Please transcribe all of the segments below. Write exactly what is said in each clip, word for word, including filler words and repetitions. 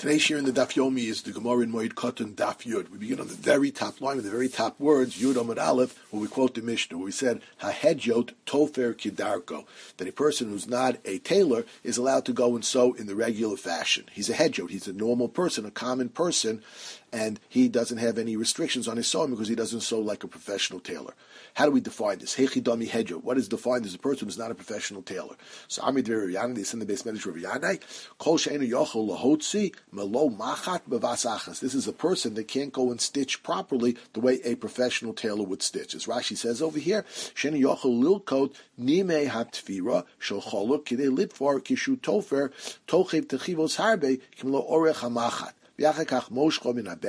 Today's share in the Daf Yomi is the Gemara in Moed Katan Daf Yud. We begin on the very top line with the very top words, Yud Amud Aleph, where we quote the Mishnah, where we said, HaHedjot Tofer Kidarko, that a person who's not a tailor is allowed to go and sew in the regular fashion. He's a hedjot, he's a normal person, a common person, and he doesn't have any restrictions on his sewing because he doesn't sew like a professional tailor. How do we define this? Hechidami hedjot. What is defined as a person who's not a professional tailor? So Amid V'Riyanai, they send the base message of V'Riyanai, Kol she'enu yochel lahotzi melo machat bevasachas. This is a person that can't go and stitch properly the way a professional tailor would stitch. As Rashi says over here, she'enu yochel lilkot nimei hatfira shel choluk kidei litvar kishu tofer tochev techivos harbe kimlo orech hamachat. I read a lot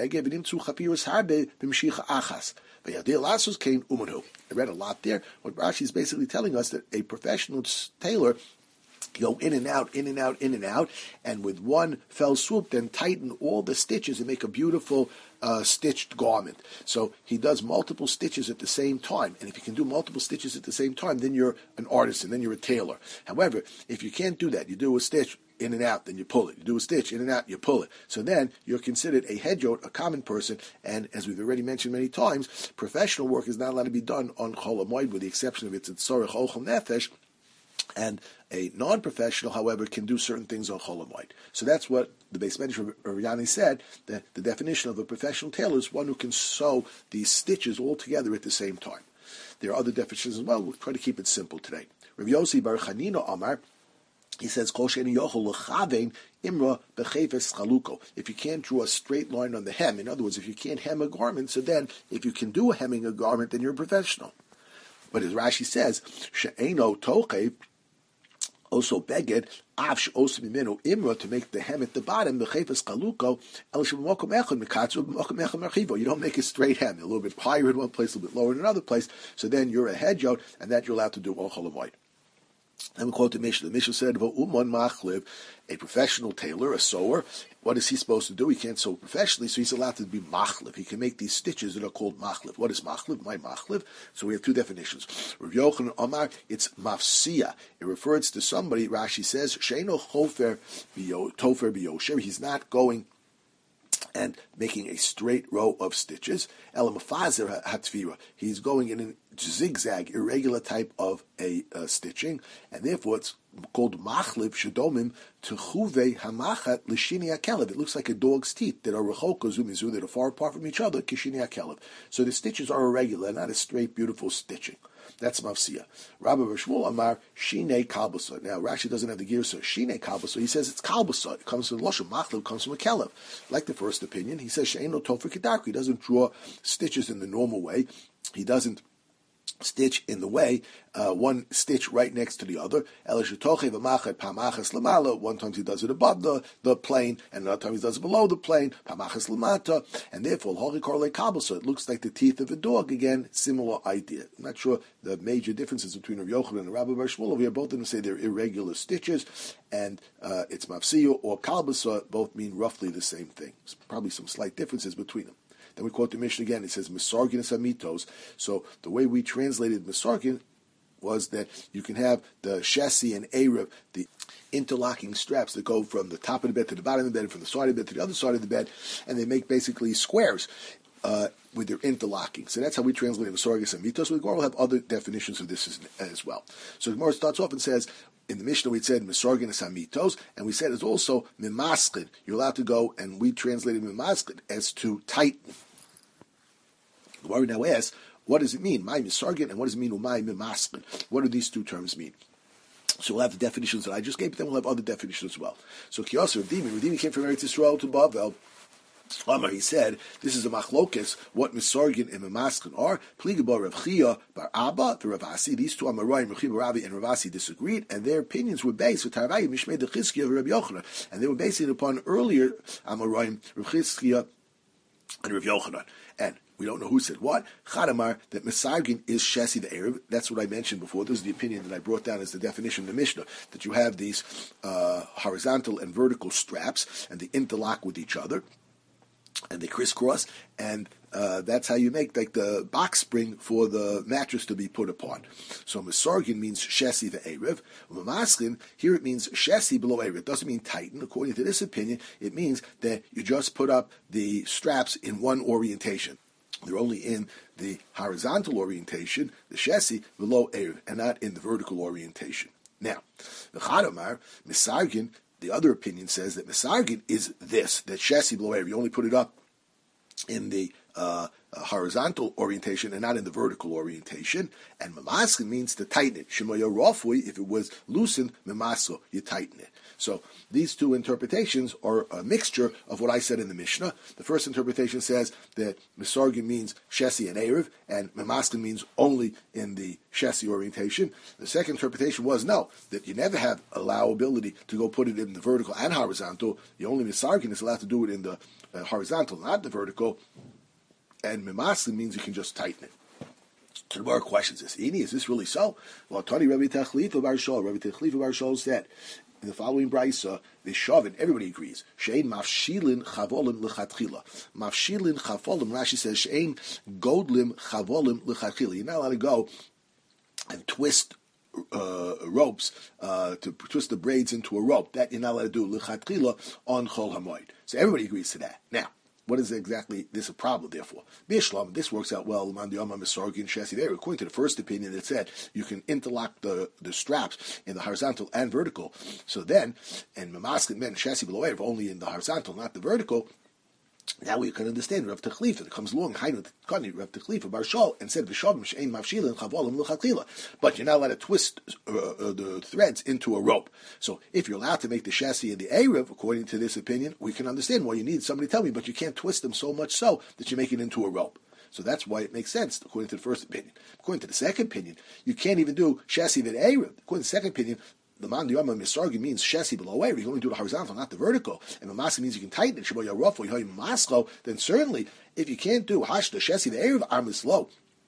there. What Rashi is basically telling us that a professional tailor go in and out, in and out, in and out, and with one fell swoop, then tighten all the stitches and make a beautiful uh, stitched garment. So he does multiple stitches at the same time, and if you can do multiple stitches at the same time, then you're an artisan, then you're a tailor. However, if you can't do that, you do a stitch in and out, then you pull it. You do a stitch in and out, you pull it. So then you're considered a hedjot, a common person, and as we've already mentioned many times, professional work is not allowed to be done on Chol HaMoed, with the exception of it's in Tzorech Ochel Nefesh. And a non-professional, however, can do certain things on Chol HaMoed. So that's what the Beis Medrash of V'Riyanai said, that the definition of a professional tailor is one who can sew these stitches all together at the same time. There are other definitions as well. We'll try to keep it simple today. Rav Yossi Bar Chanina Amar, he says, Kol she'enu yochel l'chavein imra b'chefes chaluko. If you can't draw a straight line on the hem, in other words, if you can't hem a garment, so then if you can do a hemming a garment, then you're a professional. But as Rashi says, she'eno tochev, also beged, avsh also mimenu imra, to make the hem at the bottom, b'chefes chaluko, el sheb'mokom echad mikatzu b'mokom echad merchivo. You don't make a straight hem, a little bit higher in one place, a little bit lower in another place, so then you're a hedjot, and that you're allowed to do all Chol HaMoed. Then we quote the Mishnah. The Mishnah said, "V'uman machliv," a professional tailor, a sewer. What is he supposed to do? He can't sew professionally, so he's allowed to be machliv. He can make these stitches that are called machliv. What is machliv? My machliv. So we have two definitions. Rav Yochanan Amar, it's mafsia. It refers to somebody. Rashi says, "Sheino chofer tofer biyosher." He's not going and making a straight row of stitches. Elamafazer hatvira. He's going in a zigzag, irregular type of a uh, stitching, and therefore it's called machliv shedomim techuve hamachat l'shini akelev. It looks like a dog's teeth that are rechoko zumizu, that are far apart from each other, kishini akelev. So the stitches are irregular, not a straight, beautiful stitching. That's mafsia. Rabbi Rishmul Amar Shine Kalbasa. Now Rashi doesn't have the gear, so Shine Kalbasa. He says it's Kalbasa. It comes from Lashon Machlev, comes from a Kelev. Like the first opinion, he says She'eno Tofer Kedarko. He doesn't draw stitches in the normal way. He doesn't stitch in the way, uh, one stitch right next to the other. One time he does it above the, the plane, and another time he does it below the plane, and therefore it looks like the teeth of a dog. Again, similar idea. I'm not sure the major differences between Rav Yochanan and Rabbi Bar Shmuel over here. Both of them say they're irregular stitches, and uh, it's mafsiya or kalbasa, both mean roughly the same thing. There's probably some slight differences between them. Then we quote the Mishnah again. It says Misargin Samitos. So the way we translated Misargin was that you can have the chassis and Arab, the interlocking straps that go from the top of the bed to the bottom of the bed, and from the side of the bed to the other side of the bed, and they make basically squares uh, with their interlocking. So that's how we translate Misargin Samitos. The Gemara will have other definitions of this as, as well. So the Gemara starts off and says, in the Mishnah we said Misargin Samitos, and we said it's also Mimaskid. You're allowed to go, and we translated Mimaskid as to tighten. The Gemara now asks, what does it mean? My Misargin, and what does it mean? Umay Mimaskid. What do these two terms mean? So we'll have the definitions that I just gave, but then we'll have other definitions as well. So Kiyasa Ravdimi, Ravdimi came from Eretz Yisrael to Bavel. Amar, he said, this is a machlokes, what Misargin and Mimaskin are. Pligabar Rav Chia bar Abba, the Ravasi, these two Amoraim, Rav Chia bar Ravi and Ravasi disagreed, and their opinions were based with Tarvayi, Mishmei de Chizkiya, Rav Yochanan, and they were based upon earlier Amoraim, Rav Chizkiya and Rav Yochanan. And we don't know who said what. Chadamar, that Misargin is Shesi the Arab. That's what I mentioned before. This is the opinion that I brought down as the definition of the Mishnah, that you have these uh, horizontal and vertical straps, and they interlock with each other. and they crisscross, and uh, that's how you make like the box spring for the mattress to be put upon. So Mesargin means shesi ve'erev. Mamaskin, here it means shesi below erev. It doesn't mean tighten. According to this opinion, it means that you just put up the straps in one orientation. They're only in the horizontal orientation, the shesi, below erev, and not in the vertical orientation. Now, the Chadamar, Mesargin, the other opinion says that Mesargin is this, that shesi below erev. You only put it up in the uh, uh, horizontal orientation and not in the vertical orientation. And Mamaskin means to tighten it. Shemoya Rafui, if it was loosened, Memaso, you tighten it. So these two interpretations are a mixture of what I said in the Mishnah. The first interpretation says that Mesargin means Shesi and Erev, and Memaskin means only in the Shesi orientation. The second interpretation was no, that you never have allowability to go put it in the vertical and horizontal. The only Mesargin is allowed to do it in the uh, horizontal, not the vertical. And Memaskin means you can just tighten it. So the more questions is, Ini, is this really so? Well, Tani Rabbi Techlif of Bar Shol, Rabbi Techlif of Bar Shol said, in the following brisa, the Shavin, everybody agrees. Shein mafshilin chavolim lechatchila. Mafshilin chavolim, Rashi says, shein godlim chavolim lechatchila. You're not allowed to go and twist uh, ropes, uh, to twist the braids into a rope. That you're not allowed to do lechatchila on Chol Hamoed. So everybody agrees to that. Now, what is exactly this a problem, therefore? Bishlam, this works out well, Mandiyama Mesargin Shesi there. According to the first opinion that said you can interlock the, the straps in the horizontal and vertical. So then, and Mamaskin meant Shesi below Erev, only in the horizontal, not the vertical. Now we can understand Rav Techlif, and it comes along, Hainu Tkani, Rav Techlif of Bar Shol, and said, V'shavim she'ein mafshilin chavolim l'chatchila. But you're not allowed to twist uh, uh, the threads into a rope. So if you're allowed to make the chassis and the Erev, according to this opinion, we can understand why you need somebody to tell me, but you can't twist them so much so that you make it into a rope. So that's why it makes sense, according to the first opinion. According to the second opinion, you can't even do chassis and Erev. According to the second opinion, the man Yama Misargi means Shesi below erev. You only do the horizontal, not the vertical. And Mamasi means you can tighten it. Shaboya Rafu Yoy Maslo. Then certainly, if you can't do Hash the Shesi the erev arm is low.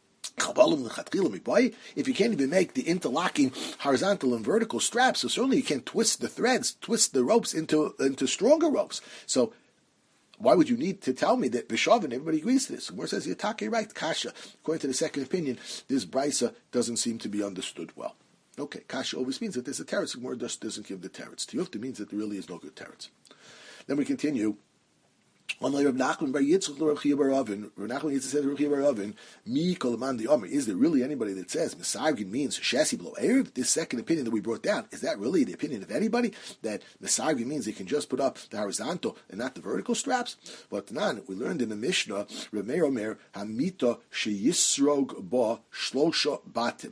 If you can't even make the interlocking horizontal and vertical straps, so certainly you can't twist the threads, twist the ropes into into stronger ropes. So why would you need to tell me that Bishavin, everybody agrees to this? Where says Yatake right, Kasha. According to the second opinion, this brisa doesn't seem to be understood well. Okay, Kasha always means that there's a teretz. The Gemara just doesn't give the teretz. Tiyufta means that there really is no good teretz. Then we continue. On the Rav Nachman bar Yitzchak Rav Chiya bar Avin, Rav Nachman Yitzchak said Rav Chiya bar Avin, Mi kol man di Omer. Is there really anybody that says Mesargin means Shesi below erev? This second opinion that we brought down, is that really the opinion of anybody? That Mesargin means they can just put up the horizontal and not the vertical straps? But nan, we learned in the Mishnah, Rav Meir Omer, Hamita sheyisrog ba shlosha batim.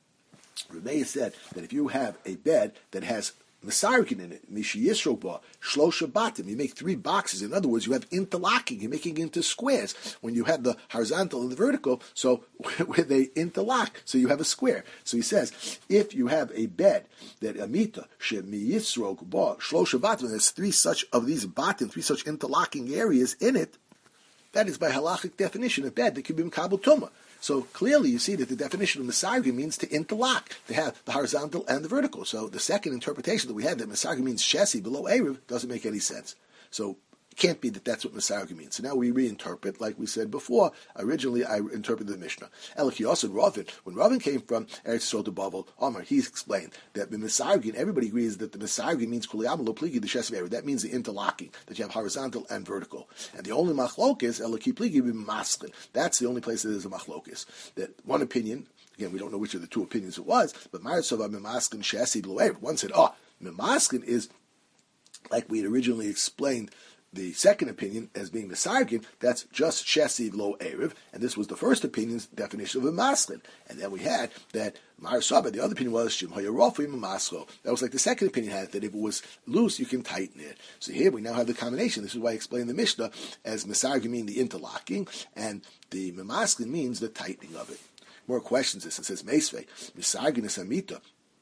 Rebbeinu said that if you have a bed that has Mesargin in it, Mishi Yisroba, Shlosha Batim, you make three boxes. In other words, you have interlocking, you're making into squares. When you have the horizontal and the vertical, so where they interlock, so you have a square. So he says, if you have a bed that Amita, Shemi Yisrog, Ba, Shlosha Batim, there's three such of these Batim, three such interlocking areas in it, that is by halachic definition a bed that can be Mekabel Tumah. So clearly you see that the definition of Mesargin means to interlock, to have the horizontal and the vertical. So the second interpretation that we have, that Mesargin means Shesi below Erev, doesn't make any sense. So it can't be that that's what Mesargin means. So now we reinterpret, like we said before. Originally I interpreted the Mishnah. Elikios and Ravin, when Ravin came from Eretz Yisrael to Bavel, Omar, he explained that the Mesargin, everybody agrees that the Mesargin means Kuliyam lo pligi the Shesi Erev. That means the interlocking, that you have horizontal and vertical. And the only machlok is Eliki pligi b'maskin. That's the only place that there's a machlokis. That one opinion, again, we don't know which of the two opinions it was, but Marisova Mimaskin Shesi below Erev. One said, oh, Mimaskin is, like we had originally explained, the second opinion as being Mesargin, that's just Shesi lo Erev, and this was the first opinion's definition of a maslin. And then we had that Mar Saba, the other opinion was Shim Hayarofim Maslo. That was like the second opinion had, that if it was loose, you can tighten it. So here we now have the combination. This is why I explained the Mishnah as Mesargin meaning the interlocking, and the Memaslin means the tightening of it. More questions. This it says Meisvei, Mesargin is Amita.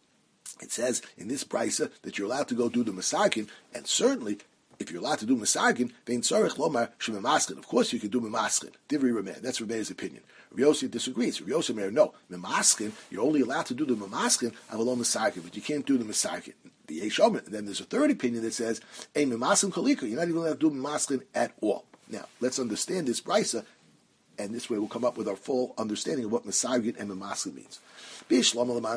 It says in this brisa that you're allowed to go do the Mesargin, and certainly if you're allowed to do Mesargin, vein tzarich lomar shememaslin. Of course you can do Memaslin. Divrei Rameh. That's Rebbe's opinion. Rav Yossi disagrees. Rav Yossi Meir, no. Memaslin, you're only allowed to do the Memaslin avalon Mesargin, but you can't do the Mesargin. The Yesh Omer. And then there's a third opinion that says, a Memaslin kalika, you're not even allowed to do Memaslin at all. Now, let's understand this brisa, and this way we'll come up with our full understanding of what Mesargin and Memaskin means. If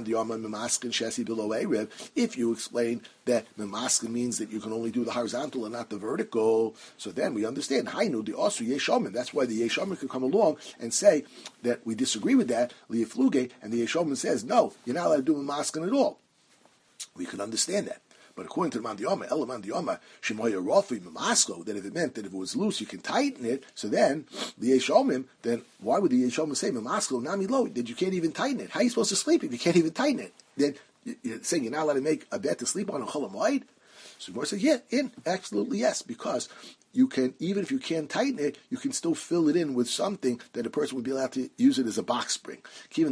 you explain that Memaskin means that you can only do the horizontal and not the vertical, so then we understand. Hainu the Osu Yeshomin. That's why the Yeshomin could come along and say that we disagree with that, Liafluge, and the Yeshomin says, no, you're not allowed to do Memaskin at all. We can understand that. But according to the Mandiyama, Ela Mandiyama, Shemoya Rafi Memasko, that if it meant that if it was loose, you can tighten it, so then, the Yeshomim, then why would the Yeshomim say Memasko, Nami Lo, that you can't even tighten it? How are you supposed to sleep if you can't even tighten it? Then you're saying you're not allowed to make a bed to sleep on a Cholamoid? So Gemara says, yeah, in, absolutely yes, because you can, even if you can't tighten it, you can still fill it in with something that a person would be allowed to use it as a box spring. You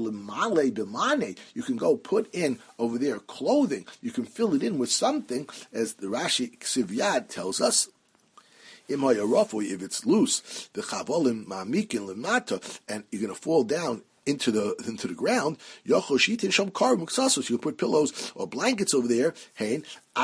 can go put in over there clothing. You can fill it in with something, as the Rashi Ksiv Yad tells us. If it's loose, the chavolim ma'amikin lemata, and you're going to fall down into the into the ground, so you can put pillows or blankets over there, and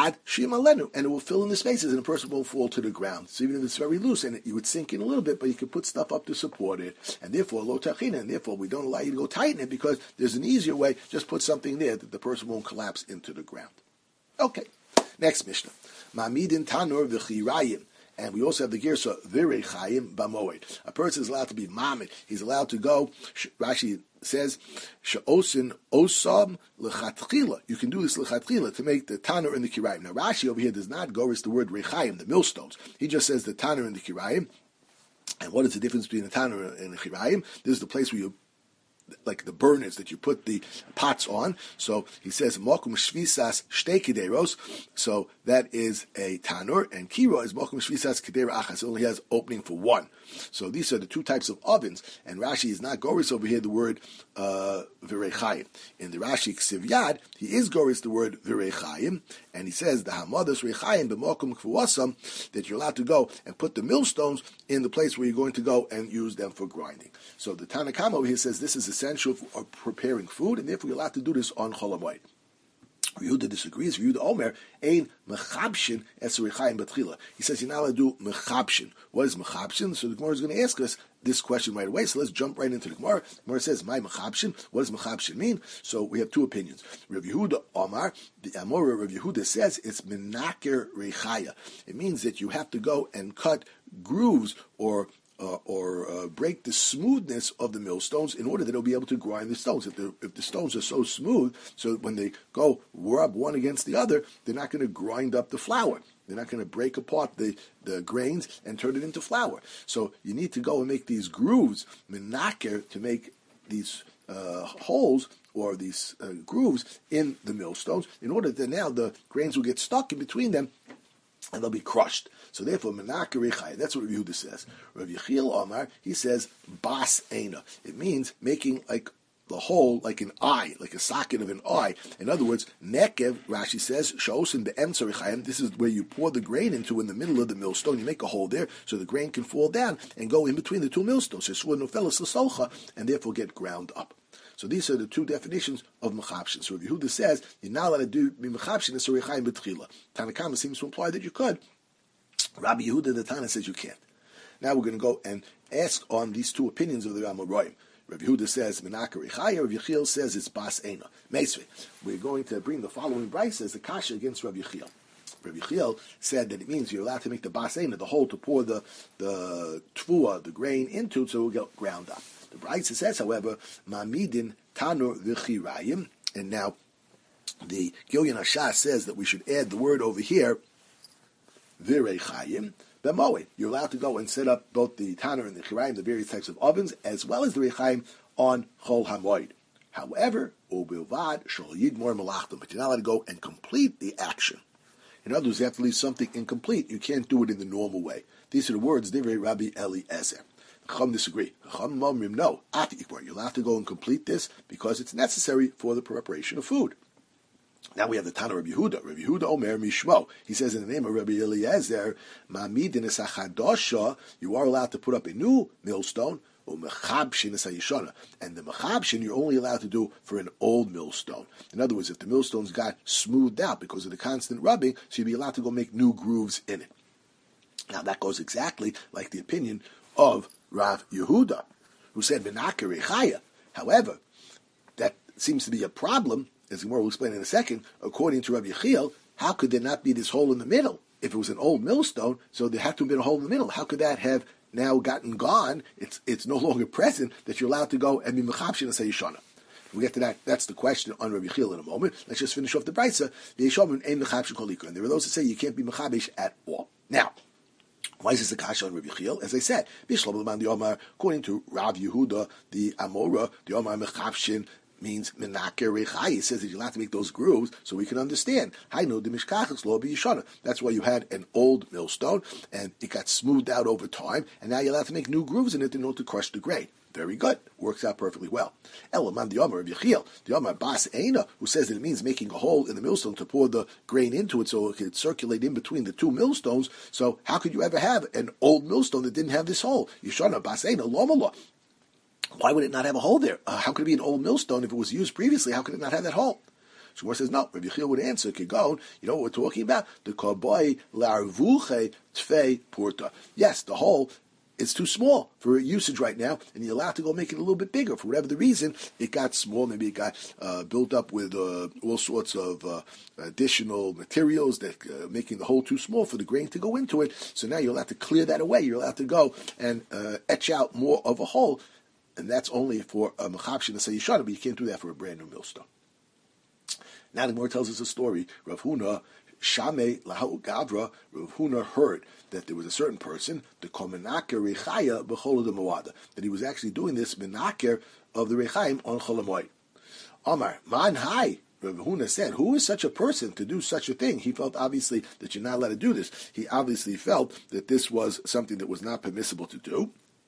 it will fill in the spaces, and the person won't fall to the ground. So even if it's very loose, and it, you would sink in a little bit, but you can put stuff up to support it, and therefore lo tachina, and therefore we don't allow you to go tighten it, because there's an easier way. Just put something there that the person won't collapse into the ground. Okay, next Mishnah. Ma'amidin tanur v'chirayim. And we also have the Girsa, Virei Chayim Bamoed. A person is allowed to be Mamid. He's allowed to go, Rashi says, She'osin Osam L'chatchila. You can do this L'chatchila to make the Tanur and the Kirayim. Now Rashi over here does not go as the word Rechayim, the millstones. He just says the Tanur and the Kirayim. And what is the difference between the Tanur and the Kirayim? This is the place where you, like the burners that you put the pots on. So he says, Mokum Shvisas Shtei. So that is a tanur, and kiro is Mokum Shvisas Kedera Achas. It only has opening for one. So these are the two types of ovens, and Rashi is not goris over here the word uh, Virechayim. In the Rashi Ksiv Yad, he is goris the word Virechayim, and he says the Hamadas Rechayim b'Mokum K'vasam, that you're allowed to go and put the millstones in the place where you're going to go and use them for grinding. So the Tanakama over here says this is essential for preparing food, and therefore you're allowed to do this on Chol HaMoed. Yehuda disagrees. Yehuda Omer, ein mechabshin eserichayim betchila. He says you're not allowed to do mechabshin. What is mechabshin? So the Gemara is going to ask us this question right away. So let's jump right into the Gemara. The Gemara says, "My mechabshin." What does mechabshin mean? So we have two opinions. Rav Yehuda Omar, the Amora Rav Yehuda says it's menaker rechaya. It means that you have to go and cut grooves or Uh, or uh, break the smoothness of the millstones in order that they'll be able to grind the stones. If the, if the stones are so smooth, so when they go rub one against the other, they're not going to grind up the flour. They're not going to break apart the, the grains and turn it into flour. So you need to go and make these grooves, menaker, to make these uh, holes or these uh, grooves in the millstones in order that now the grains will get stuck in between them and they'll be crushed. So therefore, menaker rechai. That's what Rav Yehuda says. Rav Yechiel Omar, he says bas eina. It means making like the hole like an eye, like a socket of an eye. In other words, nekev, Rashi says, shosin be'emtza rechayim. This is where you pour the grain into in the middle of the millstone. You make a hole there so the grain can fall down and go in between the two millstones. And therefore get ground up. So these are the two definitions of mechabshin. So Rav Yehuda says you're not allowed to do mechabshin as rechayim betchila. Tanakama seems to imply that you could. Rabbi Yehuda the Tana says you can't. Now we're going to go and ask on these two opinions of the Amoraim. Rabbi Yehuda says menaker rechaya. Rabbi Yechiel says it's bas eina. Meisvei. We're going to bring the following brayso as the kasha against Rabbi Yechiel. Rabbi Yechiel said that it means you're allowed to make the bas eina, the hole to pour the the tvua, the grain into, so it will get ground up. The brayso says, however, mamidin tanur v'chirayim, and now the Gilyon Hashas says that we should add the word over here, virei chayim, b'moed. You're allowed to go and set up both the tanur and the chirayim, the various types of ovens, as well as the rechayim on Chol HaMoed. However, ubilvad shol yidmor malachtim, but you're not allowed to go and complete the action. In other words, you have to leave something incomplete. You can't do it in the normal way. These are the words, divrei Rabbi Eliezer. Chum disagree. Chum momrim no. You're allowed to go and complete this because it's necessary for the preparation of food. Now we have the Tana Rabbi Yehuda. Rabbi Yehuda Omer Mishmo. He says in the name of Rabbi Eliezer, Mamidin es hachadosha, you are allowed to put up a new millstone, umechabshin es hayishana. And the mechabshin you're only allowed to do for an old millstone. In other words, if the millstones got smoothed out because of the constant rubbing, so you'd be allowed to go make new grooves in it. Now that goes exactly like the opinion of Rav Yehuda, who said Menaker Rechaya. However, that seems to be a problem, as the Gemara will explain in a second. According to Rabbi Yechiel, how could there not be this hole in the middle? If it was an old millstone, so there had to have been a hole in the middle. How could that have now gotten gone? It's it's no longer present that you're allowed to go and be mechabshin and say Yishana. We'll get to that. That's the question on Rabbi Yechiel in a moment. Let's just finish off the brisa. The Yeshomim ain't mechabshin kolikar, and there are those that say you can't be mechabish at all. Now, why is this a kasha on Rabbi Yechiel? As I said, according to Rav Yehuda, the Amora, the Omar mechabshin means menaker rechai. It says that you're allowed to make those grooves, so we can understand. I know the mishkachas law be yishana. That's why you had an old millstone, and it got smoothed out over time, and now you're allowed to make new grooves in it in order to crush the grain. Very good. Works out perfectly well. Elaman the Omer of Yechiel, the Omer Bas Eina, who says that it means making a hole in the millstone to pour the grain into it so it could circulate in between the two millstones. So how could you ever have an old millstone that didn't have this hole? Yishana Bas Eina, Lomala. Why would it not have a hole there? Uh, how could it be an old millstone if it was used previously? How could it not have that hole? Shmuel says, no. Rabbi Yechiel would answer, Kigon, you know what we're talking about? The Karboi Larvuche Tfei Purta. Yes, the hole is too small for usage right now, and you're allowed to go make it a little bit bigger. For whatever the reason, it got small. Maybe it got uh, built up with uh, all sorts of uh, additional materials that uh, making the hole too small for the grain to go into it. So now you're allowed to clear that away. You're allowed to go and uh, etch out more of a hole. And that's only for a mechabshin and say yishana, but you can't do that for a brand new millstone. Now the Gemara tells us a story. Rav Huna, Shame Lahu Gavra, Rav Huna heard that there was a certain person, the Komenaker Rechaya B'chol de Moada, that he was actually doing this menaker of the Rechaim on Cholamoy. Omar, man hai. Rav Huna said, who is such a person to do such a thing? He felt obviously that you're not allowed to do this. He obviously felt that this was something that was not permissible to do.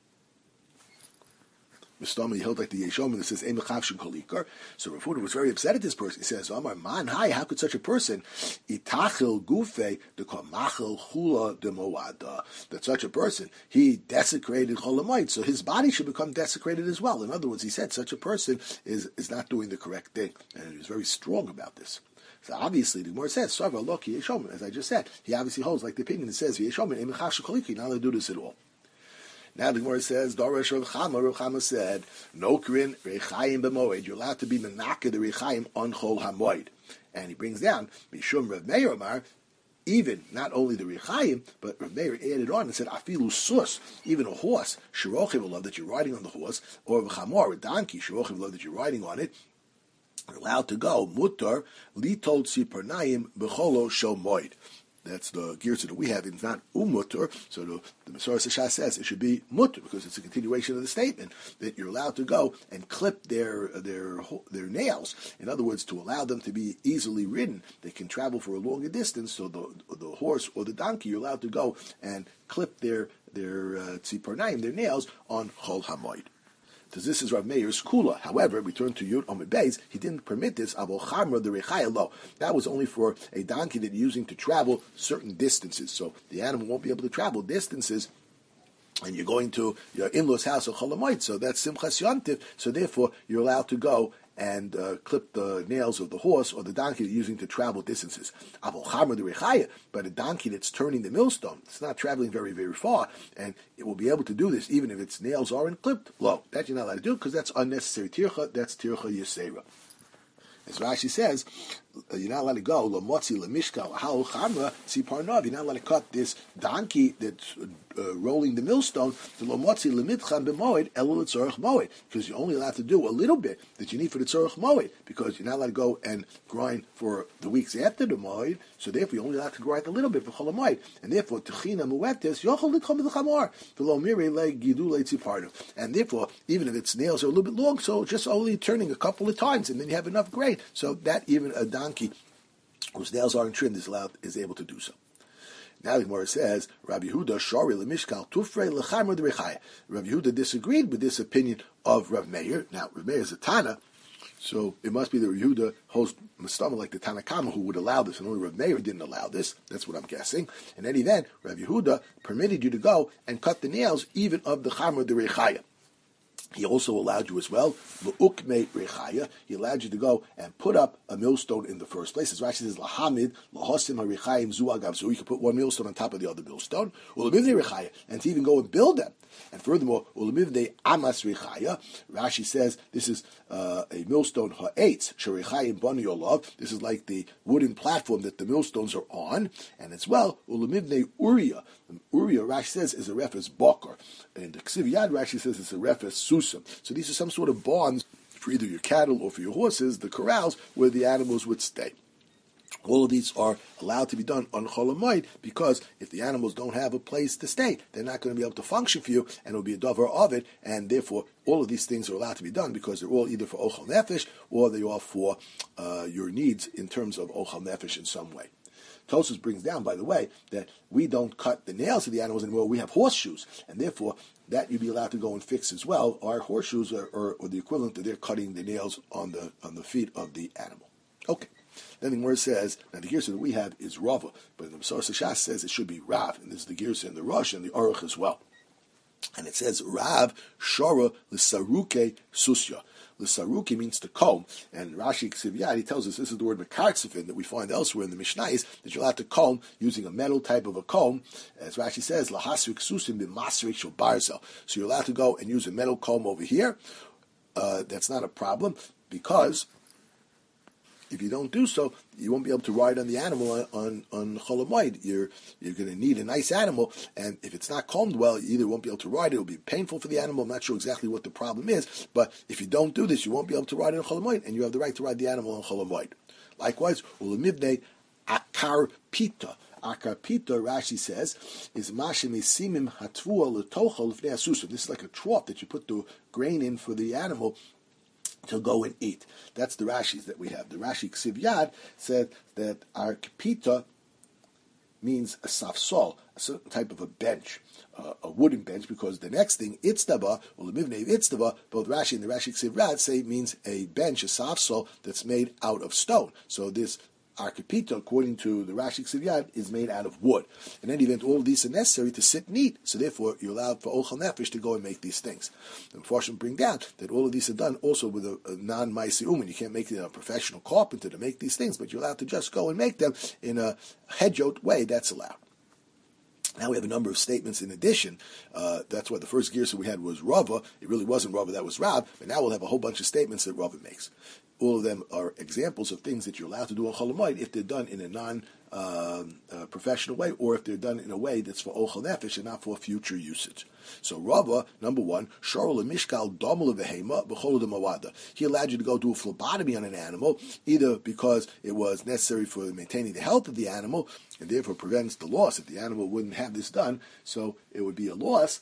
He held like the Yeshomim that says Ein Mechavshin Kolikar. So Rav Huna was very upset at this person. He says, Amar man hai, how could such a person itachil gufe de kamachil chula de moada, that such a person he desecrated cholamoid, so his body should become desecrated as well. In other words, he said such a person is is not doing the correct thing, and he was very strong about this. So obviously, the Gemara says, Sava Loki Yeshomim, as I just said, he obviously holds like the opinion that says Yeshomim Ein Mechavshin Kolikar, not allowed to do this at all. Now the Gemara says, Darash Rav Chama, Rav Chama said, Nokrin Rechaim b'moed, you're allowed to be menaka the Rechaim on Chol HaMoed. And he brings down, Mishum Rav Meir Amar, even, not only the Rechaim, but Rav Meir added on and said, Afilu Sus, even a horse, Shirochiv, love that you're riding on the horse, or a Chamor, a donkey, Shirochiv, love that you're riding on it, you're allowed to go, Mutar, Litol Tzipernayim, B'cholo Shol Moed. That's the gears that we have. It's not umutter. So the, the Masorah Sashas says it should be mutter because it's a continuation of the statement that you're allowed to go and clip their their their nails. In other words, to allow them to be easily ridden, they can travel for a longer distance. So the the horse or the donkey, you're allowed to go and clip their their uh, tziparnaim, their nails on Chol HaMoed. Because this is Rav Meir's kula. However, we turn to Yud Omid Beis, he didn't permit this, Avo Chamra the Rechaya lo. That was only for a donkey that you're using to travel certain distances. So the animal won't be able to travel distances, and you're going to your in-law's house or Cholamoid, so that's Simchas Yontif, so therefore you're allowed to go and uh, clip the nails of the horse or the donkey that you're using to travel distances. Avo Chamra the Rechaya, but a donkey that's turning the millstone, it's not traveling very, very far, and it will be able to do this even if its nails aren't clipped. Low, that you're not allowed to do because that's unnecessary tircha, that's tircha yisera. As Rashi says, you're not allowed to go lamotzi lamishkal ha'ol chamra tziparnav. You're not allowed to cut this donkey that's uh, rolling the millstone to lamotzi lemitchan b'moed elu l'tzorach moed, because you're only allowed to do a little bit that you need for the tzorach moed, because you're not allowed to go and grind for the weeks after the moed. So therefore, you're only allowed to grind a little bit for chol moed, and therefore techina muetes yochol litcham b'chamor v'lo mirei le gidu leitziparnav. And therefore, even if its nails are a little bit long, so just only turning a couple of times, and then you have enough grain. So that even a donkey whose nails aren't trimmed is allowed, is able to do so. Now the Gemara says, Rabbi Yehuda shari lemishkal tufrei lechamra derechaya. Rabbi Yehuda disagreed with this opinion of Rav Meir. Now Rav Meir is a Tana, so it must be that Rabbi Yehuda holds mastama like the Tanakama who would allow this, and only Rav Meir didn't allow this. That's what I'm guessing. In any event, Rabbi Yehuda permitted you to go and cut the nails even of the chamra derechaya. He also allowed you as well, l'ukme rechaya. He allowed you to go and put up a millstone in the first place. As Rashi says, lahamid lahosim harichayim zu agav. So you can put one millstone on top of the other millstone. Ulamivnei rechaya, and to even go and build them. And furthermore, ulamivnei amas rechaya. Rashi says this is uh, a millstone ha'etz sherichayim bani olav. This is like the wooden platform that the millstones are on. And as well, ulamivnei uriah. Uriah, Rashi says, is a reference bakar. And the Ksiv Yad, Rashi says, it's a reference susim. So these are some sort of barns for either your cattle or for your horses, the corrals, where the animals would stay. All of these are allowed to be done on Chol Hamoed because if the animals don't have a place to stay, they're not going to be able to function for you, and it will be a davar of it, and therefore all of these things are allowed to be done because they're all either for Ochel Nefesh or they are for uh, your needs in terms of Ochel Nefesh in some way. Tosfos brings down, by the way, that we don't cut the nails of the animals anymore. We have horseshoes, and therefore that you'd be allowed to go and fix as well. Our horseshoes are, are, are the equivalent to their cutting the nails on the on the feet of the animal. Okay. Then the Gemara says, now the girsa that we have is Rava, but the Mesorah Shas says it should be Rav, and this is the girsa in the Rosh and the Aruch as well. And it says Rav Shara l'saruke susya. L'saruke means to comb, and Rashi Ksiv Yad, he tells us this is the word mekartzefin that we find elsewhere in the Mishnayos, that you'll have to comb using a metal type of a comb, as Rashi says, lahasrik susim b'masrik shel barzel. So you're allowed to go and use a metal comb over here. Uh, that's not a problem because if you don't do so, you won't be able to ride on the animal on on, on Chol Hamoed. You're you're going to need a nice animal, and if it's not combed well, you either won't be able to ride it. It'll be painful for the animal. I'm not sure exactly what the problem is, but if you don't do this, you won't be able to ride it on Chol Hamoed, and you have the right to ride the animal on Chol Hamoed. Likewise, ulamivnei akar pita. Akar pita, Rashi says, is mashim isimim hatvua l'tochel l'fnei asusim. This is like a trough that you put the grain in for the animal to go and eat. That's the Rashis that we have. The Rashi Ksiv Yad said that our kapita means a safsol, a certain type of a bench, uh, a wooden bench, because the next thing, itztaba, or the mivnei itztaba, both Rashi and the Rashi Ksiv Yad say means a bench, a safsol, that's made out of stone. So this Arkapita, according to the Rashi Ksiv Yad, is made out of wood. In any event, all of these are necessary to sit and eat. So therefore, you're allowed for Ochel Nefesh to go and make these things. The Mefarshim bring down that all of these are done also with a, a non-Maisi Uman. You can't make it a professional carpenter to make these things, but you're allowed to just go and make them in a hedjot way. That's allowed. Now we have a number of statements in addition. Uh, that's why the first girsa we had was Rava. It really wasn't Rava, that was Rav. But now we'll have a whole bunch of statements that Rava makes. All of them are examples of things that you're allowed to do on Chol Hamoed if they're done in a non-professional uh, uh, way, or if they're done in a way that's for Ochel Nefesh and not for future usage. So Rava, number one, Shorol Mishkal Domel Vehema B'chol Mawada. He allowed you to go do a phlebotomy on an animal, either because it was necessary for maintaining the health of the animal, and therefore prevents the loss. If the animal wouldn't have this done, so it would be a loss,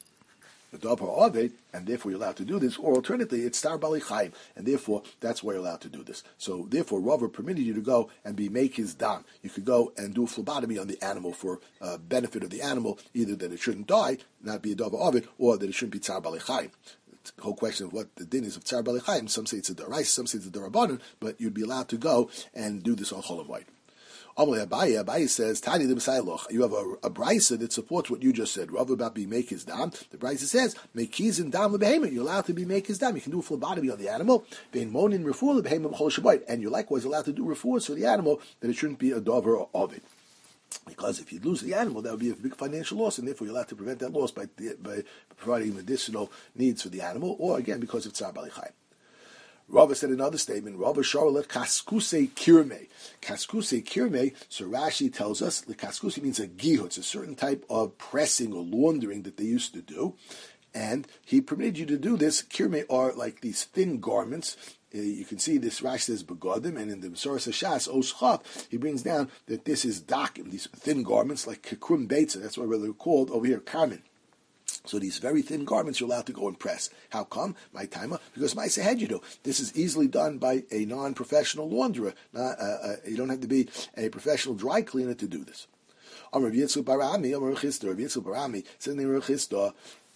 and therefore you're allowed to do this, or alternatively, it's Star Bali Chaim, and therefore that's why you're allowed to do this. So therefore, Rava permitted you to go and be make his dam. You could go and do a phlebotomy on the animal for uh, benefit of the animal, either that it shouldn't die, not be a davar of it, or that it shouldn't be Tsar Bali Chaim. The whole question of what the din is of Tsar Bali Chaim, some say it's a Darais, some say it's a Darabanan, but you'd be allowed to go and do this on Chol Hamoed. Amalei Abaye, Abaye says, Tani the Messiloch. You have a, a brisa that supports what you just said. Rav about be make his dam. The brisa says, make keys and dam lebehema. You're allowed to be make his dam. You can do a phlebotomy on the animal. Vein monin refuah lebehema b'chol shabayit. And you're likewise allowed to do refuahs for the animal that it shouldn't be a dover of it. Because if you lose the animal, that would be a big financial loss, and therefore you're allowed to prevent that loss by by providing medicinal needs for the animal, or again because of Tsar Bali Chaim. Rava said another statement, Rava Sharolet Kaskuse Kirme. Kaskuse Kirme, so Rashi tells us, the Kaskuse means a gihu. It's a certain type of pressing or laundering that they used to do. And he permitted you to do this. Kirme are like these thin garments. Uh, you can see this Rashi says begodim, and in the Mesorah Shas Oschav, he brings down that this is dakim, these thin garments like kekrum beitza. That's why they're called over here karmen. So these very thin garments you're allowed to go and press. How come? My timer? Because my said you do. This is easily done by a non-professional launderer. Not, uh, uh, you don't have to be a professional dry cleaner to do this. Amar Yitzchak Barami, Amar Chisda, Yitzchak Barami, says in Chisda,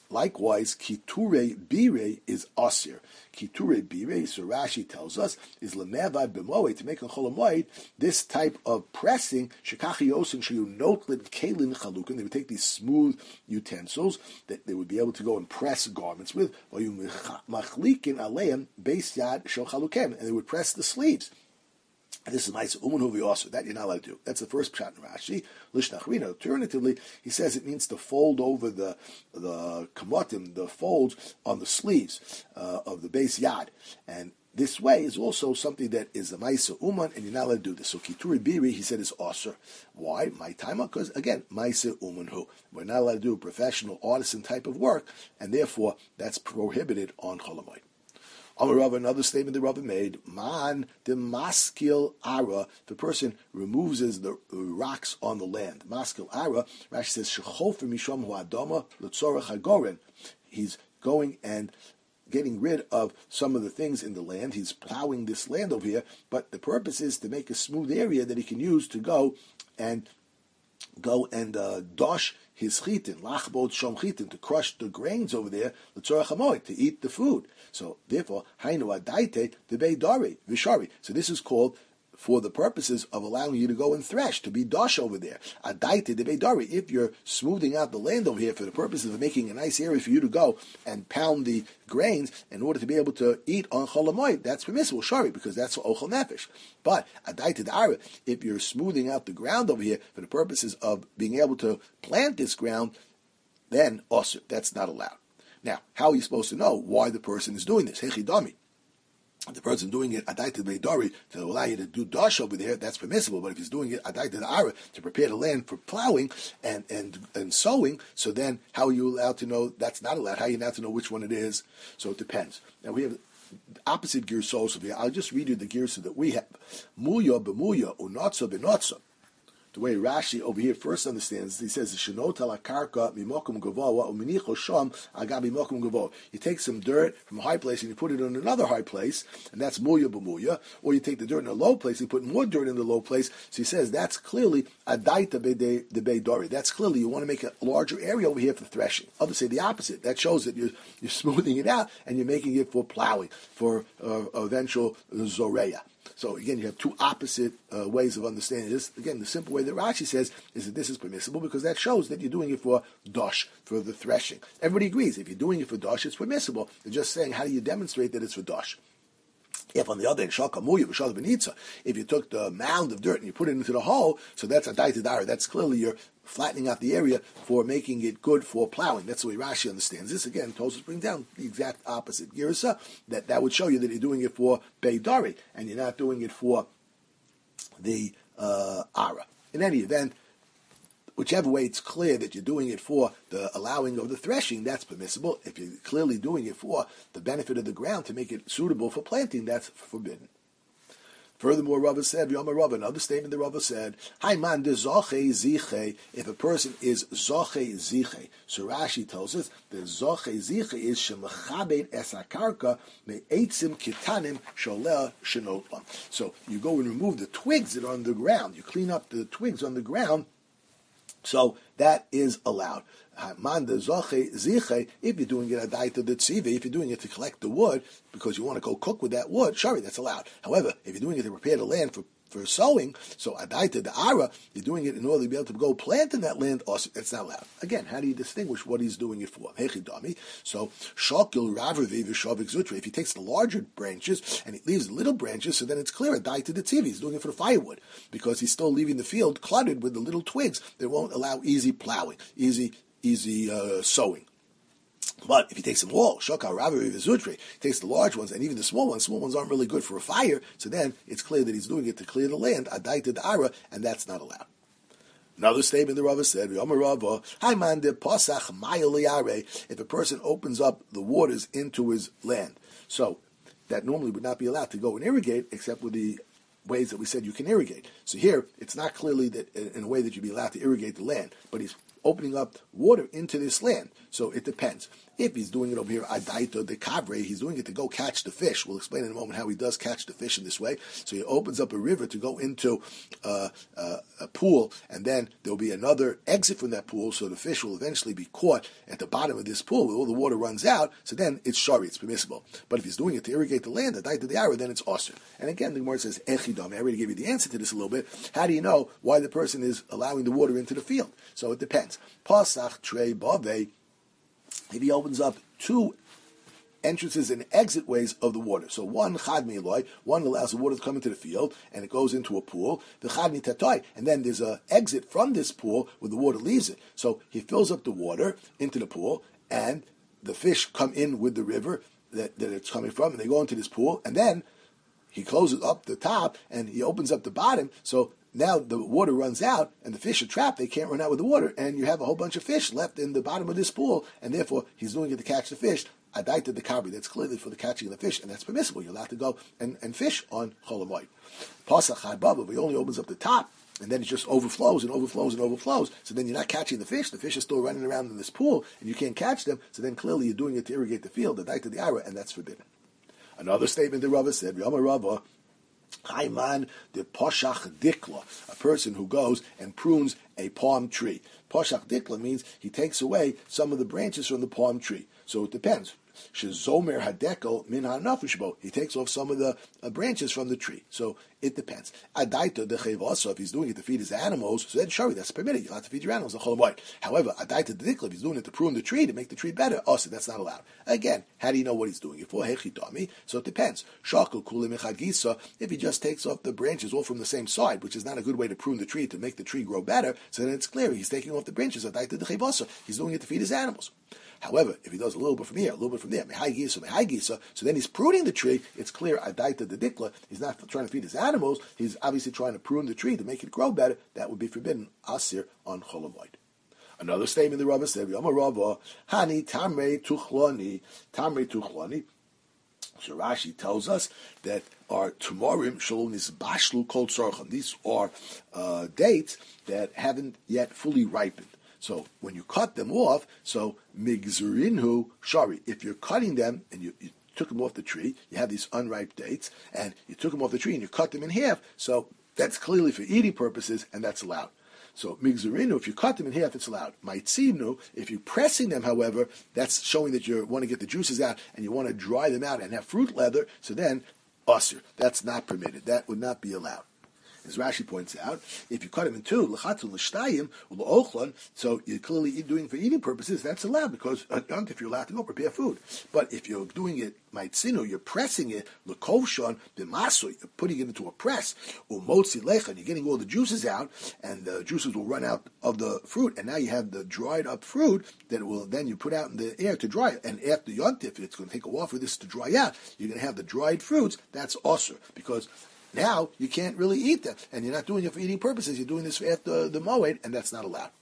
Likewise, kiture bire is asir. Kiture bire, so Rashi tells us, is lemevad b'moed, to make a cholamoid, this type of pressing, shekachi yosin shayu notlin kalin chalukin, they would take these smooth utensils that they would be able to go and press garments with, machlikin aleim beis yad shel chalukim, and they would press the sleeves. And this is Ma'aseh Uman Huvi also. That you're not allowed to do. That's the first pshat in Rashi. Lishnachrina. Alternatively, he says it means to fold over the the kamotim, the folds on the sleeves uh, of the base yad. And this way is also something that is a Ma'aseh Uman, and you're not allowed to do this. So Kituri Biri, he said, is Osir. Why? My time? Because, again, Ma'aseh Uman Hu. We're not allowed to do a professional artisan type of work, and therefore that's prohibited on Cholamoid. Amar Rava, another statement that Rava made, man the maskil ara, the person removes the rocks on the land. Maskil ara, Rashi says, shechofer misham hu adama l'tzorach hagoren. He's going and getting rid of some of the things in the land. He's plowing this land over here, but the purpose is to make a smooth area that he can use to go and go and uh, dosh his chitin, lachbod shom chitin, to crush the grains over there, l'tzorach hamoed, to eat the food. So therefore, hainu adaite debei dari vishari. So this is called for the purposes of allowing you to go and thresh, to be dosh over there. Adaite debei dari. If you're smoothing out the land over here for the purposes of making a nice area for you to go and pound the grains in order to be able to eat on cholamoid, that's permissible, shari, because that's ochel nefesh. But adaite dara, if you're smoothing out the ground over here for the purposes of being able to plant this ground, then also that's not allowed. Now, how are you supposed to know why the person is doing this? Hechidami. The person doing it adaita beidari to allow you to do dash over there, that's permissible. But if he's doing it adaita da'ara to prepare the land for plowing and, and, and sowing, so then how are you allowed to know that's not allowed? How are you allowed to know which one it is? So it depends. Now we have opposite girsos over here. I'll just read you the girsa that we have. Muya b'muya unotza b'notza. The way Rashi over here first understands, he says, "Shenot ala karka mimokum gavoa uminicho sham agabi mimokum gavoa." You take some dirt from a high place and you put it in another high place, and that's muya b'muya. Or you take the dirt in a low place and you put more dirt in the low place. So he says that's clearly adaita de beidori. That's clearly you want to make a larger area over here for threshing. Others say the opposite. That shows that you're you're smoothing it out and you're making it for plowing, for uh, eventual zoreya. So again, you have two opposite uh, ways of understanding this. Again, the simple way that Rashi says is that this is permissible because that shows that you're doing it for dosh, for the threshing. Everybody agrees. If you're doing it for dosh, it's permissible. They're just saying, how do you demonstrate that it's for dosh? If on the other hand, shakamuya v'shal benitza, if you took the mound of dirt and you put it into the hole, so that's a daitadara. That's clearly you're flattening out the area for making it good for plowing. That's the way Rashi understands this. Again, Tosfos brings down the exact opposite girsa, that that would show you that you're doing it for beidari and you're not doing it for the uh, ara. In any event, whichever way it's clear that you're doing it for the allowing of the threshing, that's permissible. If you're clearly doing it for the benefit of the ground to make it suitable for planting, that's forbidden. Furthermore, Rava said, Yom Rava, another statement that Rava said, Hai man de zoche ziche, if a person is zoche ziche. So Rashi tells us that zoche ziche is shemachabed esakarka me'etzim kitanim sholeh shenotlam. So you go and remove the twigs that are on the ground. You clean up the twigs on the ground. So that is allowed. If you're doing it adaita detzivi, if you're doing it to collect the wood because you want to go cook with that wood, sorry, that's allowed. However, if you're doing it to prepare the land for, for sowing, so adaita de'ara, you're doing it in order to be able to go plant in that land, also, it's not allowed. Again, how do you distinguish what he's doing it for? Hechidami. So shokil ravervi v'shavik zutra. If he takes the larger branches and he leaves the little branches, so then it's clear adaita detzivi. He's doing it for the firewood because he's still leaving the field cluttered with the little twigs that won't allow easy plowing, easy easy uh, sowing. But if he takes them all, shokal ravi v'zutri, he takes the large ones and even the small ones, small ones aren't really good for a fire, so then it's clear that he's doing it to clear the land, adaita da'ara, and that's not allowed. Another statement the Rava said, if a person opens up the waters into his land, so that normally would not be allowed to go and irrigate except with the ways that we said you can irrigate. So here, it's not clearly that in a way that you'd be allowed to irrigate the land, but he's opening up water into this land. So it depends. If he's doing it over here, adaito de kavre, he's doing it to go catch the fish. We'll explain in a moment how he does catch the fish in this way. So he opens up a river to go into uh, uh, a pool, and then there'll be another exit from that pool, so the fish will eventually be caught at the bottom of this pool where all the water runs out. So then it's shari, it's permissible. But if he's doing it to irrigate the land, adaito de ara, then it's osir. And again, the Gemara says echidam. I already gave you the answer to this a little bit. How do you know why the person is allowing the water into the field? So it depends. Pasach trei bave. If he opens up two entrances and exit ways of the water. So one chad me'iloi, one allows the water to come into the field, and it goes into a pool. The chad mi'tatoi, and then there's an exit from this pool where the water leaves it. So he fills up the water into the pool, and the fish come in with the river that, that it's coming from, and they go into this pool, and then he closes up the top, and he opens up the bottom, so now the water runs out, and the fish are trapped. They can't run out with the water, and you have a whole bunch of fish left in the bottom of this pool, and therefore he's doing it to catch the fish. Adaita de kabri, that's clearly for the catching of the fish, and that's permissible. You're allowed to go and, and fish on Chol Hamoed. Pasach chad bava, he only opens up the top, and then it just overflows and overflows and overflows. So then you're not catching the fish. The fish are still running around in this pool, and you can't catch them. So then clearly you're doing it to irrigate the field, Adaita de ara, and that's forbidden. Another statement that Rava said, Rama Rava, Haiman de poshach dikla, a person who goes and prunes a palm tree. Poshach dikla means he takes away some of the branches from the palm tree. So it depends. Shezomer hadekel min hanafushbo. He takes off some of the uh, branches from the tree. So it depends. Adaita de chevasa, if he's doing it to feed his animals, so then shari, that's permitted. You'll have to feed your animals. However, adaita de dikla, if he's doing it to prune the tree, to make the tree better, also that's not allowed. Again, how do you know what he's doing it for? Hechitami. So it depends. Shakul kulim echagisa, if he just takes off the branches all from the same side, which is not a good way to prune the tree to make the tree grow better, so then it's clear he's taking off the branches. Adaita de chevasa, he's doing it to feed his animals. However, if he does a little bit from here, a little bit from there, mehai gisa, mehai gisa, so then he's pruning the tree, it's clear, adaita de dikla, he's not trying to feed his animals, he's obviously trying to prune the tree to make it grow better. That would be forbidden, asir, on Chol Hamoed. Another statement the Rava said, Yama Rava, Hani tamrei tuchloni, tamrei tuchloni. So Rashi tells us that our tumorim shalonis bashlu kol tzorcham. These are uh, dates that haven't yet fully ripened. So when you cut them off, so migzurinhu shari. If you're cutting them and you, you took them off the tree, you have these unripe dates, and you took them off the tree and you cut them in half. So that's clearly for eating purposes, and that's allowed. So migzurinu, if you cut them in half, it's allowed. Maitzinu, if you're pressing them, however, that's showing that you want to get the juices out and you want to dry them out and have fruit leather. So then, asr, that's not permitted. That would not be allowed. As Rashi points out, if you cut them in two, l'chatzu l'shtayim u'l'ochlan, so you're clearly doing for eating purposes, that's allowed because uh, if you're allowed to go prepare food. But if you're doing it maitzinu, you're pressing it l'kovshon b'masu, you're putting it into a press, u'motzi lechan, you're getting all the juices out, and the juices will run out of the fruit, and now you have the dried up fruit that will then you put out in the air to dry it. And after yontif, it's going to take a while for this to dry out. You're going to have the dried fruits. That's osur because now you can't really eat them, and you're not doing it for eating purposes. You're doing this after the moed, and that's not allowed.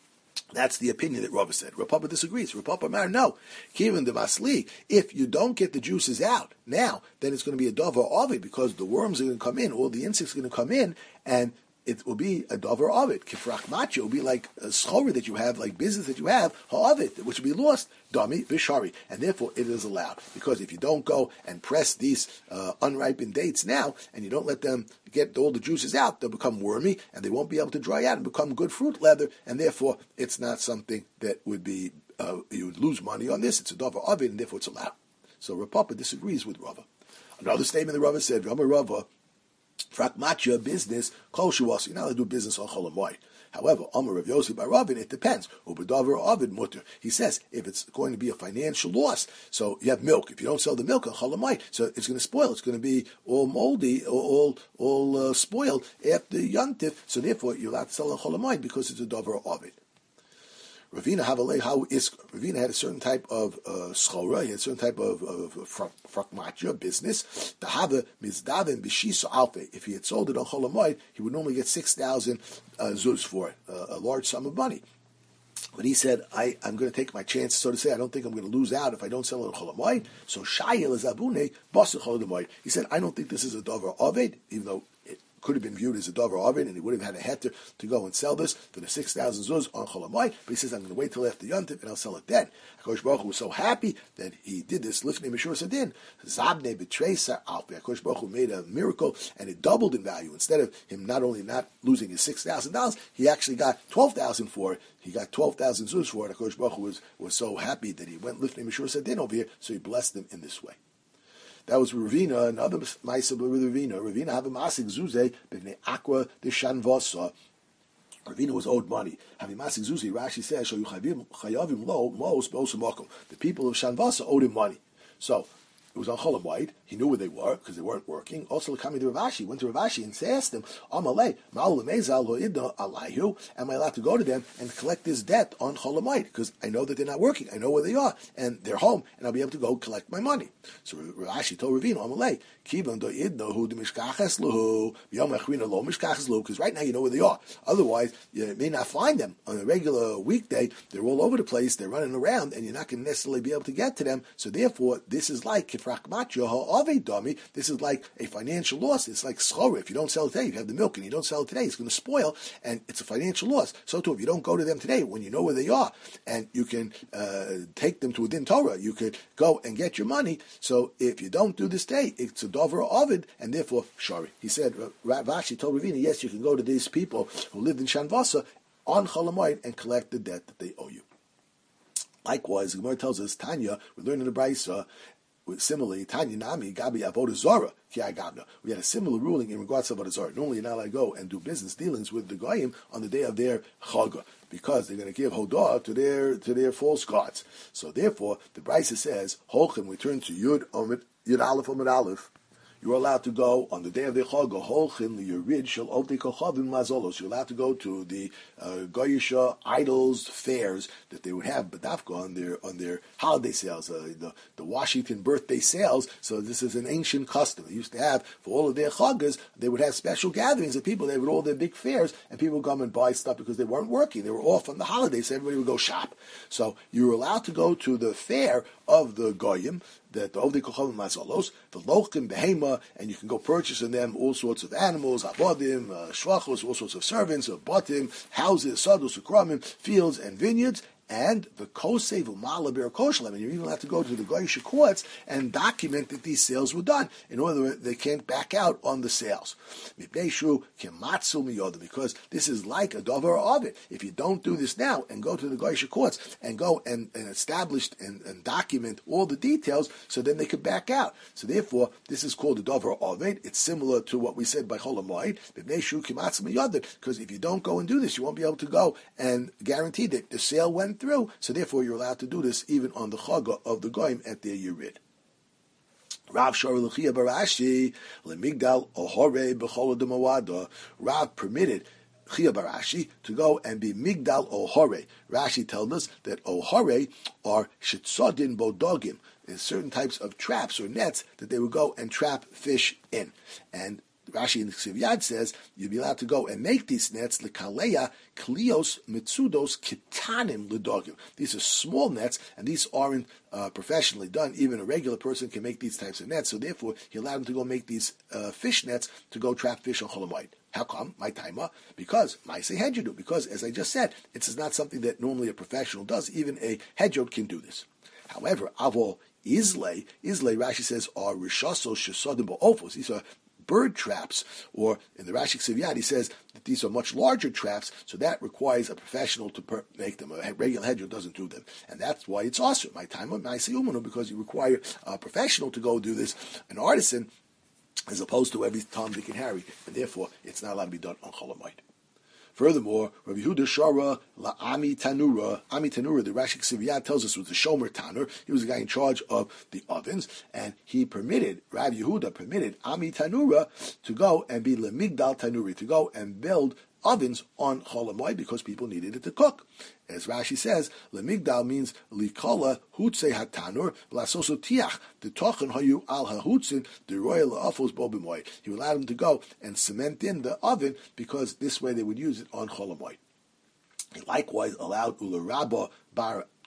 That's the opinion that Rava said. Rav Papa disagrees. Rav Papa Mar, no. Kivan de Masli, if you don't get the juices out now, then it's going to be a davar ovid because the worms are going to come in, all the insects are going to come in, and it will be a davar ovid. Kifrach macho will be like a schori that you have, like business that you have, ha'ovid, which will be lost, dami v'shari, and therefore it is allowed. Because if you don't go and press these uh, unripened dates now, and you don't let them get all the juices out, they'll become wormy, and they won't be able to dry out and become good fruit leather, and therefore it's not something that would be, uh, you would lose money on this. It's a davar ovid, and therefore it's allowed. So Rav Papa disagrees with Rava. Another statement that Rava said, Rava Rava, Frak matcha business, kol shuasi. You're not allowed to do business on Chol Hamoed. However, Amar Rav Yossi by Ravin, it depends. Ubedavar Ovid mutter. He says if it's going to be a financial loss, so you have milk. If you don't sell the milk on Chol Hamoed, so it's going to spoil. It's going to be all moldy, all all uh, spoiled after Yontif. So therefore, you're allowed to sell on Chol Hamoed because it's a davar Ovid. Ravina Havalei, how is Ravina had a certain type of uh, schora, he had a certain type of, of, of frakmatya business. The Hava Mizdaven Bishisa Alfe. If he had sold it on Chol Hamoed, he would normally get six thousand uh, zuz for it, uh, a large sum of money. But he said, I, I'm going to take my chance, so to say. I don't think I'm going to lose out if I don't sell it on Chol Hamoed. So Shayel is Abune, Basar Chol Hamoed. He said, I don't think this is a davar Ovid, even though it could have been viewed as a dover oven, and he would have had a heter to go and sell this for the six thousand zuz on Chol Hamoed. But he says, I'm going to wait till after Yontif and I'll sell it then. HaKadosh Baruch Hu was so happy that he did this lifnei Mishur Sadin. Zabne b'treisa alpi. HaKadosh Baruch Hu made a miracle, and it doubled in value. Instead of him not only not losing his six thousand dollars, he actually got twelve thousand dollars for it. He got twelve thousand zuz for it. HaKadosh Baruch Hu was, was so happy that he went lifnei Mishur Sadin over here, so he blessed them in this way. That was Ravina, another Maisa with Ravina. Ravina have a masik zuze b'nei Akra de Shanvasa. Ravina was owed money. Having masik zuzi, Rashi says, "So you chayavim lo mos b'osamakom." The people of Shanvasa owed him money. So it was on Chol Hamoed. He knew where they were because they weren't working. Also, coming to Ravashi, went to Ravashi and asked him, "Amalei ma'ul lemezal lo idna alayhu." Am I allowed to go to them and collect this debt on Chol Hamoed? Because I know that they're not working. I know where they are, and they're home, and I'll be able to go collect my money. So Ravashi told Ravina, "Amalei kivan do idna hu demishkaches luhu yom echrina lo mishkaches luhu." Because right now you know where they are. Otherwise, you may not find them on a regular weekday. They're all over the place. They're running around, and you're not going to necessarily be able to get to them. So therefore, this is like this is like a financial loss. It's like schora. If you don't sell it today, you have the milk and you don't sell it today, it's going to spoil, and it's a financial loss. So too, if you don't go to them today, when you know where they are, and you can uh, take them to within Torah, you could go and get your money. So if you don't do this today, it's a dover ovid, and therefore, shari. He said, Ravashi told Ravina, yes, you can go to these people who lived in Shanvasa on Chol Hamoed and collect the debt that they owe you. Likewise, the Gemara tells us, Tanya, we learn in the Brisa, similarly, Tanya Nami Gabi Avodah Zara Ki Agabna. We had a similar ruling in regards to Avodah Zara. Normally, you're not allowed to go and do business dealings with the Goyim on the day of their Chagah, because they're going to give Hodah to their to their false gods. So therefore, the Brisa says, Holchem, we turn to Yud Omid Yud Aleph Omid Aleph. You're allowed to go on the day of the Chagah, Holchin Liyurid Shel Oltei Kochavim Mazolos. You're allowed to go to the uh, Goyisha idols fairs that they would have Badafka on their on their holiday sales, uh, the the Washington birthday sales. So this is an ancient custom. They used to have for all of their Chagas, they would have special gatherings of people. They would all their big fairs, and people would come and buy stuff because they weren't working. They were off on the holidays, so everybody would go shop. So you were allowed to go to the fair of the Goyim, that the Ovdei Kochavim Mazolos, the Lochim Behema, and you can go purchase in them all sorts of animals, Abodim, uh, Shvachos, all sorts of servants, uh, Batim, houses, Sados, Ukramim, fields, and vineyards. And the Kosev Umala Bir Koshalem, and you're even allowed to go to the Goyish courts and document that these sales were done, in order that they can't back out on the sales. Because this is like a Dover of it. If you don't do this now and go to the Goyish courts and go and, and establish and, and document all the details, so then they could back out. So therefore, this is called a Dover of it. It's similar to what we said by Chol Hamoed, because if you don't go and do this, you won't be able to go and guarantee that the sale went through, so therefore you're allowed to do this even on the Chagah of the Goyim at their Yerid. Rav Shor L'chia Barashi Lemigdal Ohore B'chol Demawada. Rav permitted Chia Barashi to go and be Migdal Ohore. Rashi tells us that Ohore are Shitzodin Bodogim. There's certain types of traps or nets that they would go and trap fish in. And Rashi in the Ksiv Yad says you'd be allowed to go and make these nets lekaleya klios mitsudos kitanim ledogim. These are small nets, and these aren't uh, professionally done. Even a regular person can make these types of nets. So therefore, he allowed him to go make these uh, fish nets to go trap fish on Chol Hamoed. How come? My timer? Because my say hedgedu. Because as I just said, it's not something that normally a professional does. Even a hedgehog can do this. However, avol Islay, Islay, Rashi says, are rishasos shesodim bo'ofos. These are bird traps, or in the Rashi Ksiv Yad, he says that these are much larger traps, so that requires a professional to per- make them. A regular hedgehog doesn't do them, and that's why it's awesome. My time of my because you require a professional to go do this, an artisan, as opposed to every Tom, Dick, and Harry, and therefore it's not allowed to be done on Chol Hamoed. Furthermore, Rabbi Yehuda Shara La Ami Tanura, Ami Tanura, the Rashi Ksiv Yad tells us was the Shomer Tanur. He was the guy in charge of the ovens, and he permitted, Rabbi Yehuda permitted Ami Tanura to go and be Lemigdal Tanuri, to go and build ovens on Chol Hamoed because people needed it to cook. As Rashi says, Lemigdal means Likola Hutze Hatanur Vlasoso Tiach, the Tochen Hayu Al Hahutzin, the Royal Afos Bobimoid. He allowed them to go and cement in the oven because this way they would use it on Chol Hamoed. He likewise allowed Ularabba Bar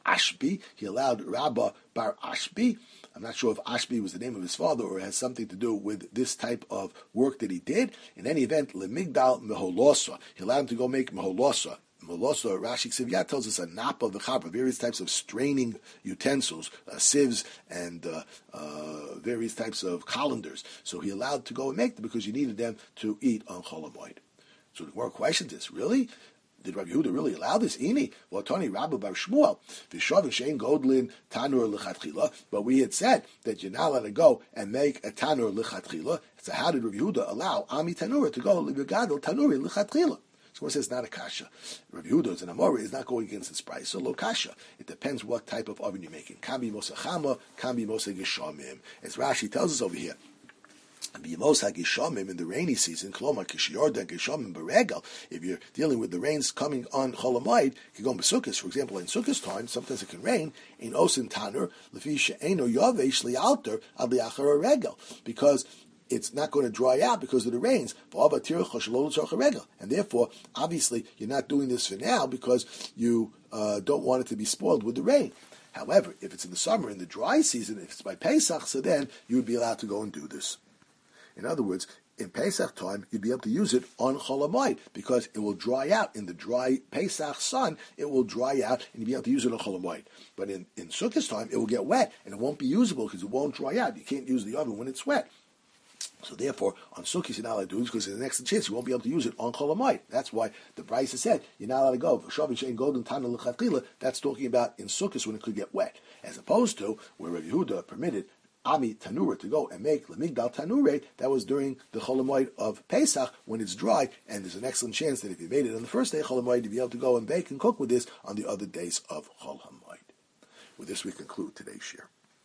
Ashbi, he allowed Rabbah bar Ashbi. I'm not sure if Ashbi was the name of his father or it has something to do with this type of work that he did. In any event, Lemigdal Meholosa, he allowed him to go make Meholosa. Meholosa, Rashi Ksiviyat tells us a napa v'chapa, various types of straining utensils, uh, sieves, and uh, uh, various types of colanders. So he allowed to go and make them because he needed them to eat on Chol Hamoed. So the more questions is, really? Did Rabbi Yehuda really allow this? Ini, Vatani Rabbi Bar Shmuel, Vishav Shein Godlin Tanur Lechatchila. But we had said that you're not allowed to go and make a Tanur Lechatchila. So how did Rabbi Yehuda allow Ami Tanur to go Libegadol Tanuri Lechatchila? So one says not a kasha. Rabbi Yehuda's an Amora is not going against its price. So lo kasha. It depends what type of oven you're making. Can be Mosa Chama, can be Mosa Geshamim. As Rashi tells us over here. In the rainy season, if you're dealing with the rains coming on Chol Hamoed, you can go in Sukkot. For example, in Sukkot time, sometimes it can rain in Osin Tanur, because it's not going to dry out because of the rains. And therefore, obviously, you're not doing this for now because you uh, don't want it to be spoiled with the rain. However, if it's in the summer, in the dry season, if it's by Pesach, so then you would be allowed to go and do this. In other words, in Pesach time, you'd be able to use it on Chol Hamoed because it will dry out. In the dry Pesach sun, it will dry out and you'll be able to use it on Chol Hamoed. But in, in Sukkot time, it will get wet and it won't be usable because it won't dry out. You can't use the oven when it's wet. So therefore, on Sukkot, you're not allowed to do this because there's an excellent chance you won't be able to use it on Chol Hamoed. That's why the Brisa said you're not allowed to go. That's talking about in Sukkot when it could get wet. As opposed to where Rabbi Yehuda permitted Ami Tanura to go and make Lemigdal Tanure, that was during the Chol Hamoed of Pesach when it's dry, and there's an excellent chance that if you made it on the first day of Chol Hamoed, you'd be able to go and bake and cook with this on the other days of Chol Hamoed. With this, we conclude today's share.